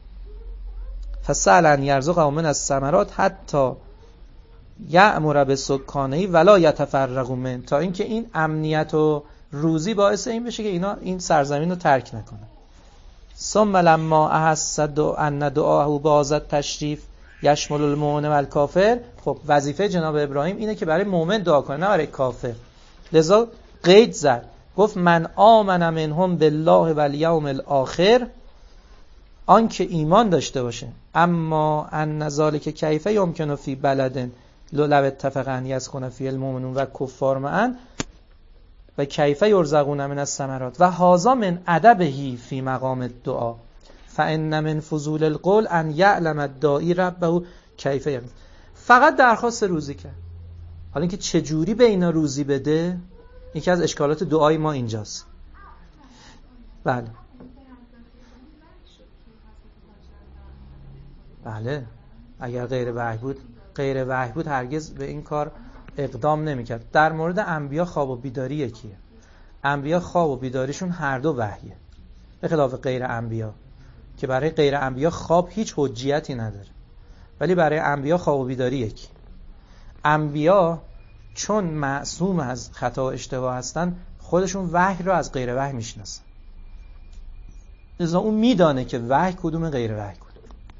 S1: فسأل ان یرزقهم من الثمرات حتی یأمر بسکانه ولا یتفرقوا من، تا اینکه این امنیت و روزی باعث این بشه که اینا این سرزمین رو ترک نکنن. ثم لما احس ان دعاه بازد تشریف یشمل المؤمن و الکافر، خب وظیفه جناب ابراهیم اینه که برای مؤمن دعا کنه نه برای کافر. لذا قید زد، گفت من آمن منهم بالله و الیوم الاخر، آن که ایمان داشته باشه. اما ان ذلک کیف یمکن فی بلد لو اتفق ان یسکن فی المؤمنون و کفار معا و کیف یرزقون من الثمرات و هذا من ادبه فی مقام الدعا فان من فضول القول ان یعلم الداعی ربه کیفه فقط درخواست روزی کرد. حالا اینکه چجوری به اینا روزی بده، یکی از اشکالات دعای ما اینجاست. بله بله، اگر غیر وحی بود هرگز به این کار اقدام نمی‌کرد. در مورد انبیا خواب و بیداری یکیه. انبیا خواب و بیداریشون هر دو وحیه، به خلاف غیر انبیا که برای غیر انبیا خواب هیچ حجیتی نداره، ولی برای انبیا خواب و بیداری یکی. انبیا چون معصوم از خطا و اشتباه هستن، خودشون وحی رو از غیر وحی میشناسن، لذا اون میدانه که وحی کدوم غیر وحی کدوم.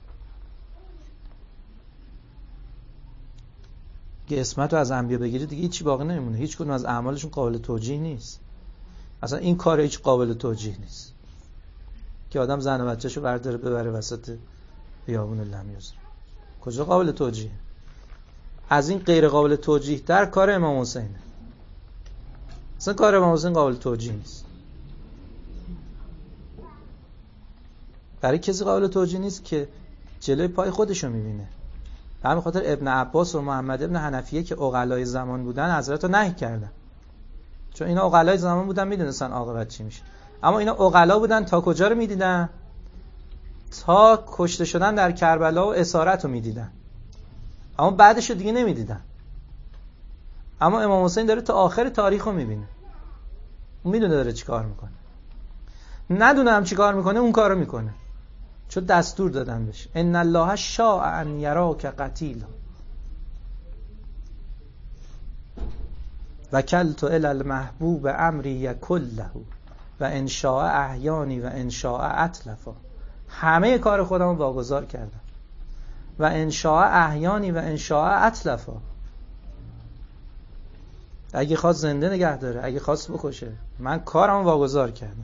S1: که اسمت رو از انبیا بگیری دیگه هیچی باقی نمیمونه، هیچ کدوم از اعمالشون قابل توجیه نیست. اصلا این کار هیچ قابل توجیه نیست که آدم زن و بچه‌شو برداره ببره وسط بیابون لمیوز. کجا قابل توجیه؟ از این غیر قابل توجیه در کار امام حسینه. اصلا کار امام حسین قابل توجیه نیست. برای کسی قابل توجیه نیست که جلوی پای خودشو میبینه. به همین خاطر ابن عباس و محمد ابن حنفیه که عقلای زمان بودن حضرت رو نهی کردن، چون اینا عقلای زمان بودن، میدونستن عاقبت چی میشه. اما اینا عقلا بودن، تا کجا رو میدیدن؟ تا کشته شدن در کربلا و اسارت رو میدیدن، اما بعدش رو دیگه نمیدیدن. اما امام حسین داره تا آخر تاریخ رو میبینه، اون میدونه داره چی کار میکنه. ندونه هم چی کار میکنه، اون کار رو میکنه، چون دستور دادن بهش. ان الله شاء ان یراک قتیلا وکلت الی المحبوب امری کله و ان شاء احیانی و ان شاء اتلفا. همه کار خودمو واگذار کردم. و ان شاء احیانی و ان شاء اتلفا. اگه خواست زنده نگه داره، اگه خواست بکشه، من کارمو واگذار کردم.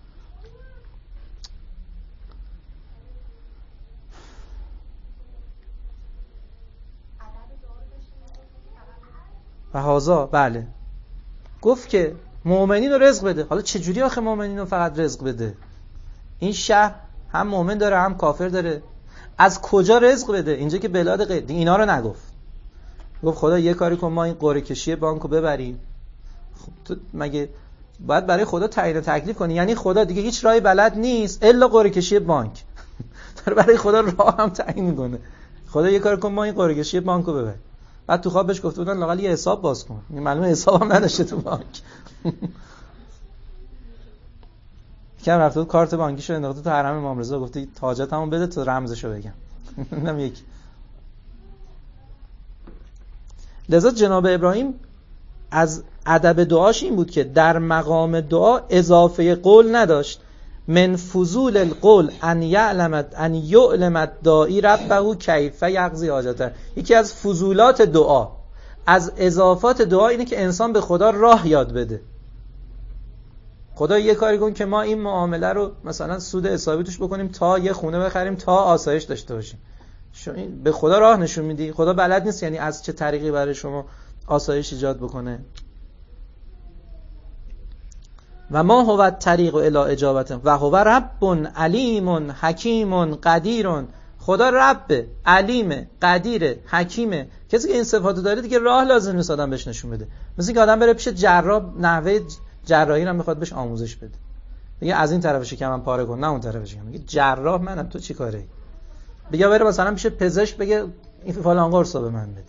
S1: و هازا بله گفت که مؤمنین رو رزق بده. حالا چجوری آخه مؤمنین رو فقط رزق بده؟ این شهر هم مؤمن داره هم کافر داره، از کجا رزق بده؟ اینجا که بلاد غیر اینا رو نگفت. گفت خدا یه کاری کن، ما این قرعه کشی بانکو ببریم. خب تو مگه باید برای خدا تعیین تکلیف کنی؟ یعنی خدا دیگه هیچ راهی بلد نیست الا قرعه کشی بانک. داره برای خدا راه هم تعیین میکنه. خدا یه کاری کن، ما این قرعه کشی بانکو ببریم. بعد تو خواب بهش گفته بودن لااقل یه حساب باز کن. این معلومه حسابم نداشته تو بانک. یکم رفته بود کارت بانکیشو انداخته تو حرم امام رضا، گفته حاجتمو بده تا رمزشو بگم. اینم یک. لذا جناب ابراهیم از ادب دعاش این بود که در مقام دعا اضافه قول نداشت. من فضول القول ان یعلم الداعی ربه کیف یقضی حاجته. یکی از فضولات دعا، از اضافات دعا اینه که انسان به خدا راه یاد بده. خدا یه کاری کن که ما این معامله رو مثلا سود حسابی توش بکنیم تا یه خونه بخریم تا آسایش داشته باشیم. به خدا راه نشون میدی. خدا بلد نیست یعنی از چه طریقی برای شما آسایش ایجاد بکنه. و ما هو الطریق الی اجابته و هو رب علیم حکیم قدیر. خدا رب، علیمه، قدیره، حکیمه. کسی که این صفاتو داره دیگه راه لازم نیست آدم بهش نشون بده. مثل که آدم بره پیش جراح، نحوه جراحی رو میخواد بهش آموزش بده. میگه از این طرفش شکمم پاره کن، نه اون طرفش شکمم. میگه جراح منم، تو چی کاره؟ بگه بره مثلا پیش پزشک بگه این فلان قرصو به من بده.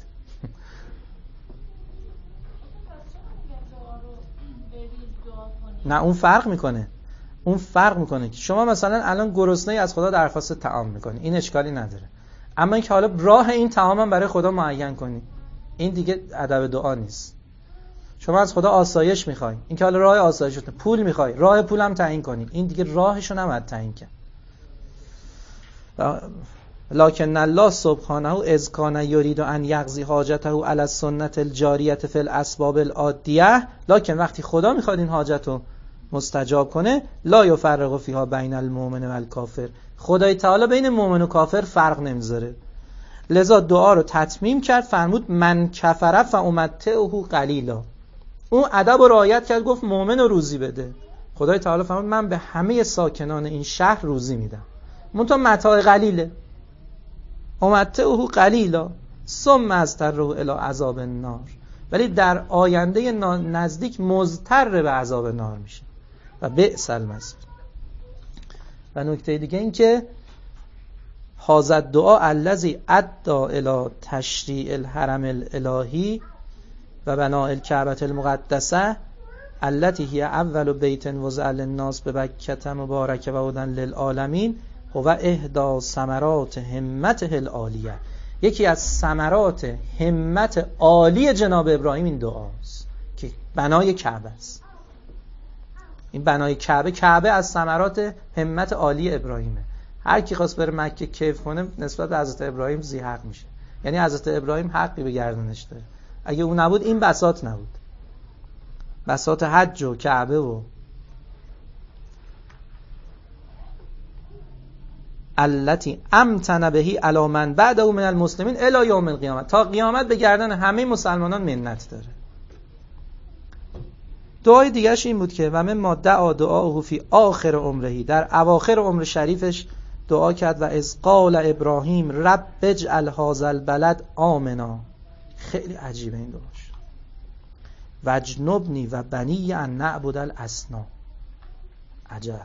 S1: نه اون فرق میکنه. اون فرق میکنه که شما مثلا الان گرسنه‌ای از خدا درخواست طعام میکنی، این اشکالی نداره. اما اینکه حالا راه این طعامم برای خدا معین کنی، این دیگه ادب دعا نیست. شما از خدا آسایش میخوای، اینکه حالا راه آسایشت، پول میخوای، راه پولم تعیین کنی، این دیگه راهشو نباید تعیین کنی. لکن الله سبحانه اذ کان یرید ان یقضی حاجته علی السنت الجاریه فی الاسباب العادیه. لکن وقتی خدا میخواد این حاجتو مستجاب کنه، لا یفرق فیها بین المؤمن و الکافر. خدای تعالی بین مؤمن و کافر فرق نمیذاره. لذا دعا رو تتمیم کرد، فرمود من کفر فامتعه قلیلا. اون ادب رو رعایت کرد، گفت مؤمن رو روزی بده. خدای تعالی فرمود من به همه ساکنان این شهر روزی میدم، منتها متاع قلیله. امتعه قلیلا ثم اضطره الی عذاب النار، ولی در آینده نزدیک مضطر به عذاب نار میشه و بئس المصیر. و نکته دیگه این که هذا الدعاء الذی ادى الی تشریع الحرم الالهی و بناء الکعبة المقدسه التي هي اول بیت وضع للناس ببکة مبارکه و هدی للعالمین هو احدى ثمرات همته العالیه. یکی از ثمرات همت عالی جناب ابراهیم این دعاست که بنای کعبه است. این بنای کعبه از ثمرات همت عالی ابراهیمه. هر کی خواست بره مکه کیف کنه نسبت به حضرت ابراهیم ذی حق میشه. یعنی حضرت ابراهیم حقی به گردنش داره. اگه اون نبود این بساط نبود. بساط حج و کعبه و التی امتن بهی علی من بعده من المسلمین الی یوم القیامه، تا قیامت به گردن همه مسلمانان منت داره. دعای دیگرش این بود که و من ما دعا دعاه فی آخر عمرهی، در اواخر عمر شریفش دعا کرد و اذ قال ابراهیم رب اجعل هذا البلد آمنا. خیلی عجیبه این دعاش. وجنبنی و بنی ان نعبد الاصنام. عجب.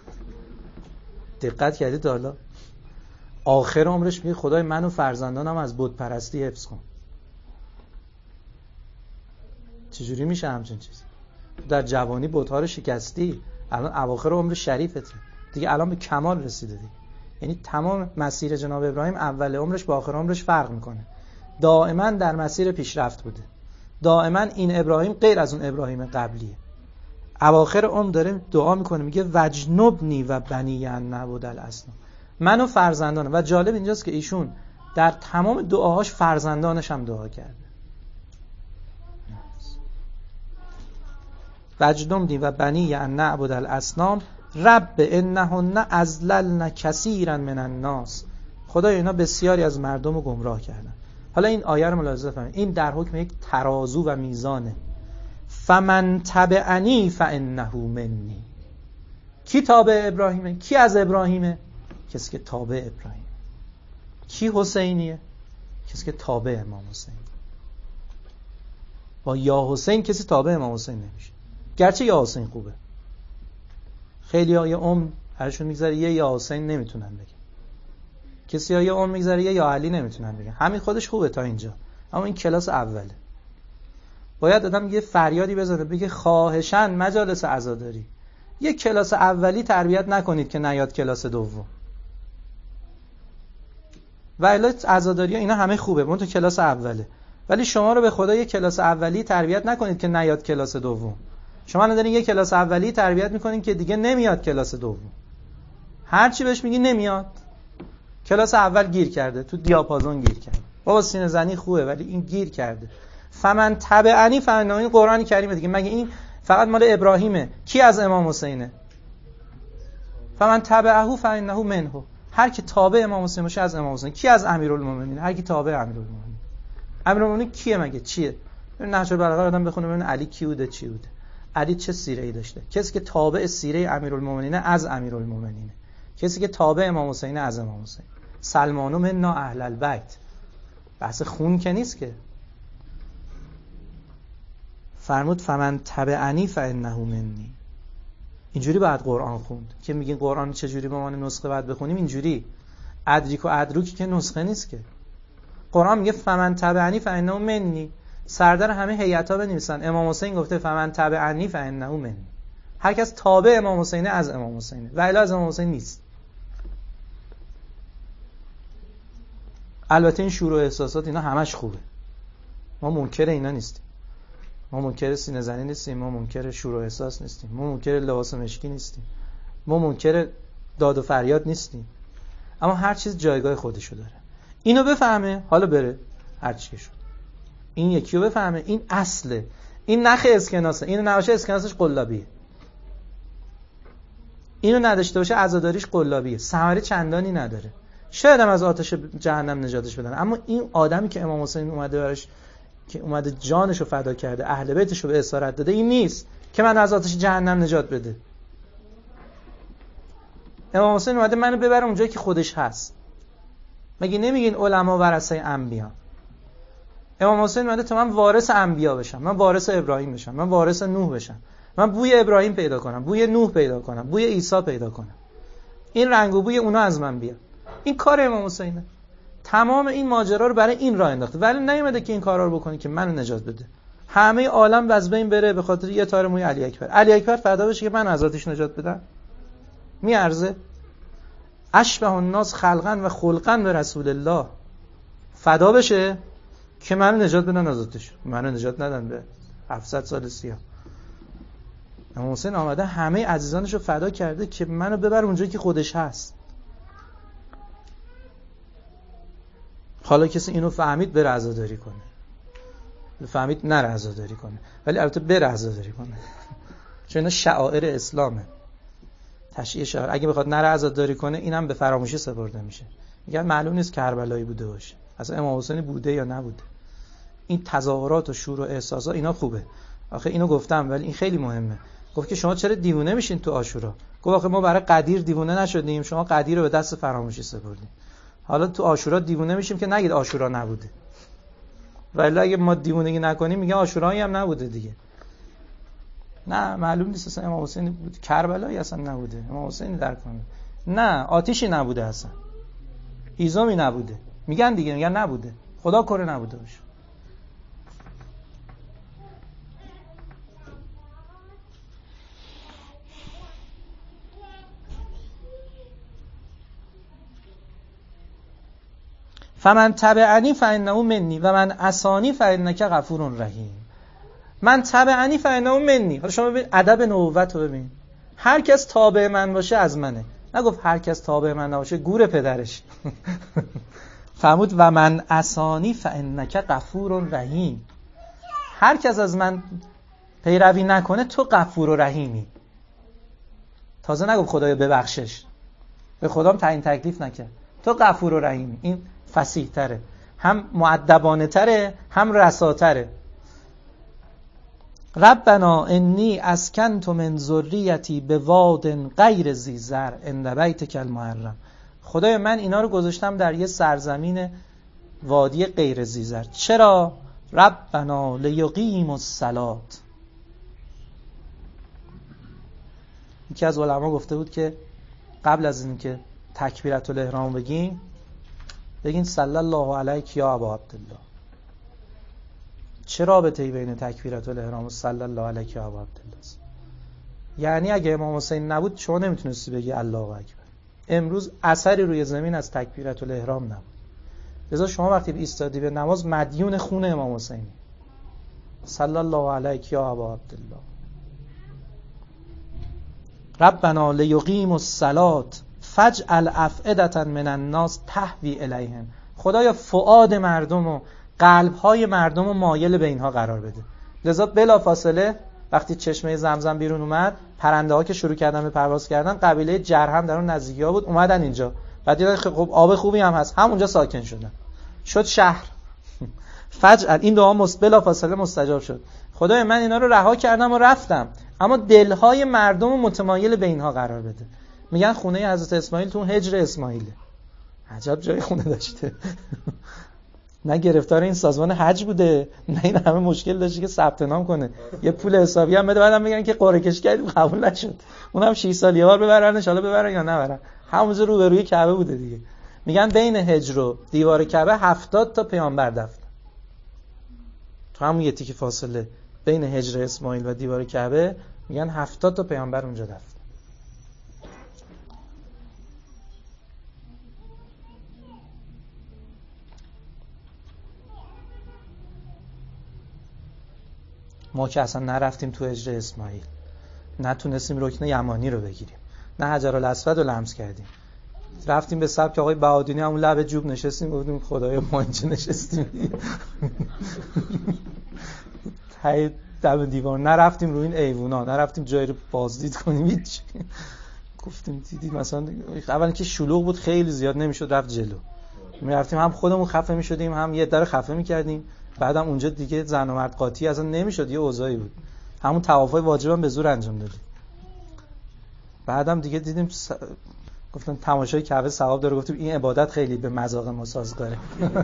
S1: دقت کردید حالا آخر عمرش میگه خدای من و فرزندانم از بت پرستی حفظ کن. چجوری میشه همچین چیزی؟ در جوانی بت‌ها رو شکستی، الان اواخر عمر شریفته دیگه، الان به کمال رسیده دیگه. یعنی تمام مسیر جناب ابراهیم اول عمرش با آخر عمرش فرق میکنه. دائما در مسیر پیشرفت بوده. دائما این ابراهیم غیر از اون ابراهیم قبلیه. اواخر عمر داره دعا میکنه، میگه وجنبنی و بنی ان نعبد الاصنام، من و فرزندانم. و جالب اینجاست که ایشون در تمام دعاهاش فرزندانش هم دعا کرده. وجنبنی و بنی ان نعبد الاصنام رب انهن اضللن کثیرا من الناس. خدای اینا بسیاری از مردم رو گمراه کردن. حالا این آیه رو ملاحظه فرمایید، این در حکم یک ترازو و میزانه. فمن تبعنی فانه منی. کی تابع ابراهیمه؟ کی از ابراهیمه؟ کسی که تابع ابراهیم. کی حسینیه؟ کسی که تابع امام حسین. با یا حسین کسی تابع امام حسین نمیشه، گرچه یا حسین خوبه. خیلی ها یه عمر هرشون میگذره یه یا حسین نمیتونن بگن، کسی ها یه عمر میگذره یه یا علی نمیتونن بگن. همین خودش خوبه تا اینجا، اما این کلاس اوله. باید آدم یه فریادی بزنه بگه خواهشاً مجالس عزاداری یه کلاس اولی تربیت نکنید که نیاد کلاس دوم. و الا عزاداری اینا همه خوبه، اون تو کلاس اوله، ولی شما رو به خدا یه کلاس اولی تربیت نکنید که نیاد کلاس دوم. شما ندارین یه کلاس اولی تربیت میکنین که دیگه نمیاد کلاس دوم. هر چی بهش میگی نمیاد. کلاس اول گیر کرده، تو دیاپازون گیر کرده. بابا سینه زنی خوبه ولی این گیر کرده. فمن تبعنی فانه، این قرآن کریمه دیگه. مگه این فقط مال ابراهیمه؟ کی از امام حسینه؟ فمن تبعه فانه منه. هر کی تابع امام حسین باشه از امام حسین. کی از امیرالمومنین؟ هر کی تابع امیرالمومنین. امیرالمومنین کیه مگه؟ چیه؟ نهج البلاغه آدم بخونه ببین علی کی بوده چی بوده. علی چه سیره‌ای داشته؟ کسی که تابع سیره امیرالمومنین از امیرالمومنین. کسی که تابع امام حسین از امام حسین. سلمان منا اهل البیت. بحث خون که نیست که. فرمود فمن تبعنی فانه منی. اینجوری باید قرآن خوند که میگین قرآن چجوری به عنوان نسخه باید بخونیم. اینجوری ادریک و ادروکی که نسخه نیست که. قرآن میگه فمن تبعنی فانه منی. سردر همه هیئت‌ها بنویسن امام حسین گفته فمن تبعنی فانه منی. هر کس تابع امام حسینه از امام حسینه و الی از امام حسین نیست. البته این شور و احساسات اینا همش خوبه، ما منکر اینا نیستیم. ما منکر سینه زنی نیستیم، ما منکر شور و احساس نیستیم، ما منکر لباس مشکی نیستیم، ما منکر داد و فریاد نیستیم. اما هر چیز جایگاه خودشو داره. اینو بفهمه حالا بره هر چی شد. این یکی رو بفهمه این اصله، این نخ اسکناسه، اینو نباشه اسکناسش قلابیه، اینو نداشته باشه عزاداریش قلابیه، ثمره چندانی نداره. شاید هم از آتش جهنم نجاتش بدن، اما این آدمی که امام حسین اومده براش که اومده جانشو فدا کرده، اهل بیتشو به اسارت داده، این نیست که من از آتش جهنم نجات بده. امام حسین اومده منو ببره اونجایی که خودش هست مگه نمیگین علما ورثه انبیا؟ امام حسین اومده تا من وارث انبیا بشم، من وارث ابراهیم بشم، من وارث نوح بشم، من بوی ابراهیم پیدا کنم، بوی نوح پیدا کنم، بوی عیسی پیدا کنم، این رنگ و بوی اونا از من بیاد. این کار امام حسینه. تمام این ماجرا رو برای این راه انداخته، ولی نیومده که این کارا رو بکنه که منو نجات بده. همه عالم از بین بره به خاطر یه تار موی علی اکبر. علی اکبر فدا بشه که من از آتش نجات بدم؟ میارزه؟ اشبه الناس خلقا و خلقا به رسول الله. فدا بشه که منو نجات بدن از آتش، منو نجات ندن به 700 سال سیاه. امام حسین آمده همه عزیزانشو فدا کرده که منو ببر اونجایی که خودش هست. حالا کسی اینو فهمید بره عزاداری کنه، فهمید نره عزاداری کنه، ولی البته بره عزاداری کنه چون اینا شعائر اسلامه، تشییع شعائر. اگه بخواد نره عزاداری کنه اینم به فراموشی سپرده میشه. میگن معلوم نیست کربلایی بوده باشه، اصلا امام حسین بوده یا نبوده. این تظاهرات و شور و احساسات اینا خوبه، آخه اینو گفتم ولی این خیلی مهمه. گفت که شما چرا دیوونه میشین تو عاشورا؟ گفت آخه ما برای قدیر دیوونه نشدیم، شما قدیر رو به دست فراموشی سپردین. حالا تو عاشورا دیوونه میشیم که نگید عاشورا نبوده، ولی اگه ما دیوونگی نکنیم میگه عاشورایی هم نبوده دیگه. نه معلوم نیست اصلا امام حسین بود، کربلایی اصلا نبوده، امام حسین در کنه. نه آتیشی نبوده، اصلا هیزمی نبوده. میگن دیگه، میگن نبوده، خدا کنه نبوده باشه. فمن تبعنی فانه منی و من عصانی فانک غفور رحیم. من تبعنی فانه منی. حالا شما ببین ادب نبوت رو ببین، هر کس تابع من باشه از منه. نگفت هر کس تابع من نباشه گور پدرش. فرمود و من عصانی فانک غفور رحیم. هر کس از من پیروی نکنه تو غفور و رحیمی. تازه نگفت خدایا ببخشش، به خدام تعیین تکلیف نکرد، تو غفور و رحیمی. این فصیح تره، هم مؤدبانه تره، هم رساتره. ربنا انی اسکنت من ذریتی بواد غیر ذی زرع عند بیتک المحرم. خدای من اینا رو گذاشتم در یه سرزمین وادی غیر ذی زرع. چرا؟ ربنا لیقیموا الصلاة. یکی از علما گفته بود که قبل از اینکه تکبیرت الاحرام بگین صلی الله علیک یا ابا عبدالله. چه رابطه‌ای بین تکبیرت الاحرام و صلی الله علیک یا ابا عبدالله است؟ یعنی اگه امام حسین نبود شما نمیتونستی بگی الله اکبر. امروز اثری روی زمین از تکبیرت الاحرام نبود، لذا شما وقتی ایستادی به نماز مدیون خون امام حسینی. صلی الله علیک یا ابا عبدالله. ربنا لیقیموا الصلاة فاجعل افئدة من الناس تهوی الیهم. خدایا فؤاد مردم و قلب‌های مردم رو مایل به اینها قرار بده. لذا بلافاصله وقتی چشمه زمزم بیرون اومد، پرنده‌ها که شروع کردن به پرواز کردن، قبیله جرهم در اون نزدیکی‌ها بود، اومدن اینجا. بعد دیدن خب آب خوبی هم هست، همونجا ساکن شدن، شد شهر. فجعل، این دعا بلافاصله مستجاب شد. خدای من اینا رو رها کردم و رفتم، اما دل‌های مردم رو متمایل به اینها قرار بده. میگن خونه حضرت اسماعیل تو هجر اسماعیله. عجب جای خونه داشته. نه گرفتار این سازمان حج بوده، نه این همه مشکل داشته که ثبت نام کنه، یه پول حسابی هم بده، بعدم میگن که قرعه کشی کردیم قبول نشد. اونم 6 سال یه بار ببرن، ان شاءالله ببرن یا نبرن. همونجا روبروی کعبه بوده دیگه. میگن بین هجر و دیوار کعبه 70 تا پیامبر دفن. تو همون یه تیکه فاصله بین هجر اسماعیل و دیوار کعبه میگن 70 تا پیامبر اونجا دفن. ما که اصلا نرفتیم تو هجر اسماعیل، نتونستیم رکن یمانی رو بگیریم، نه حجرالاسود رو لمس کردیم، رفتیم به سبک آقای بهادینی همون لب جوب نشستیم، گفتیم خدایا ما اینجا نشستیم تای دم دیوار، نرفتیم روی این ایوونا، نرفتیم جایی رو بازدید کنیم، هیچ. گفتیم دیدیم مثلا اولا که شلوغ بود خیلی زیاد نمیشد رفت جلو، میرفتیم هم خودمون خفه میشدیم هم یه در خفه میکردیم، بعدم اونجا دیگه زن و مرد قاطی اصلا نمیشد، یه اوضاعی بود، همون طوافای واجبم به زور انجام دادیم. بعدم دیگه دیدیم گفتن تماشای کعبه ثواب داره. گفتیم این عبادت خیلی به مذاق ما سازگاره.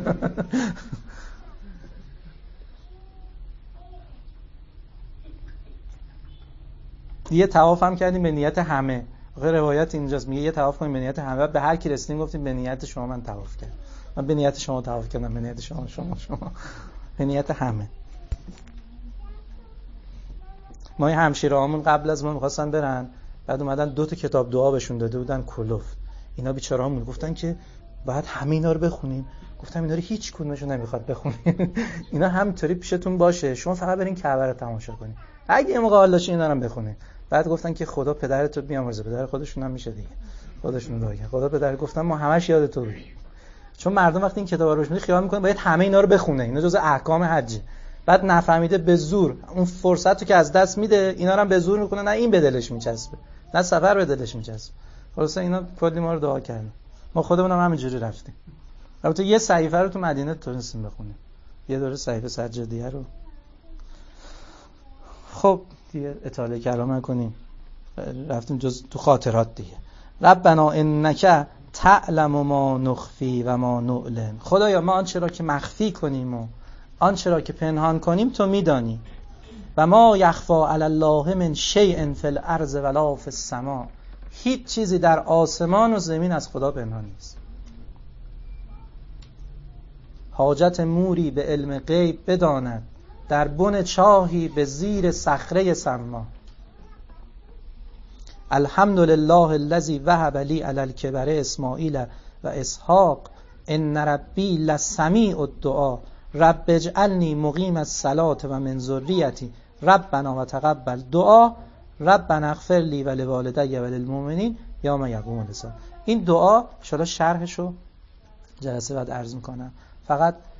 S1: یه طواف هم کردیم به نیت همه. آخه روایت اینجاست میگه یه طواف کنیم به نیت همه. به هر کی رسیدیم گفتیم به نیت شما من طواف کردم، من به نیت شما طواف کردم، به نیت شما به نیت همه. ما این همشیره‌هامون قبل از ما می‌خواستن برن، بعد اومدن 2 تا کتاب دعا بهشون داده بودن کلفت. اینا بیچاره‌هامون گفتن که باید همه اینا رو بخونیم. گفتم اینا رو هیچ کدومشون نمیخواد بخونیم. اینا همینطوری پیشتون باشه، شما فقط برین کعبه رو تماشا کنید. اگه یه موقع حال داشتین اینا رو بخونید. بعد گفتن که خدا پدرتو بیامرزه. پدر خودشون هم میشه دیگه، خودشون دعا کرد خدا پدر. گفتم ما همش یاد تو بود. چون مردم وقتی این کتابا رو میخونن خیال میکنن باید همه اینا رو بخونه، اینا جزء احکام حجه. بعد نفهمیده به زور اون فرصت رو که از دست میده، اینا رو هم به زور میکنه، نه این به دلش میچسبه نه سفر به دلش میچسبه. خلاص اینا کلی ما رو دعا کردن. ما خودمون هم همینجوری رفتیم. البته یه صحیفه رو تو مدینه تونستیم بخونیم، یه دوره صحیفه سجادیه رو. خب دیگه اطاله کلام نکنیم، رفتیم جز تو خاطرات دیگه. ربنا انک تعلم ما نخفی و ما نعلن. خدایا ما آنچه را که مخفی کنیم و آنچه را که پنهان کنیم تو میدانی. و ما یخفا علی الله من شیء فی الارض ولا فی السماء. هیچ چیزی در آسمان و زمین از خدا پنهان نیست. حاجت موری به علم غیب بداند، در بن چاهی به زیر صخره سما. الحمدلله الذی وهب لی علی الکبر اسماعیل و اسحاق ان ربی لسمیع الدعا رب اجعلنی مقیم الصلاة و من ذریتی ربنا و تقبل دعا ربنا اغفر لی و لوالدی و للمؤمنین یوم یقوم الحساب. این دعا ان شاءالله شرحشو جلسه بعد عرض میکنم. فقط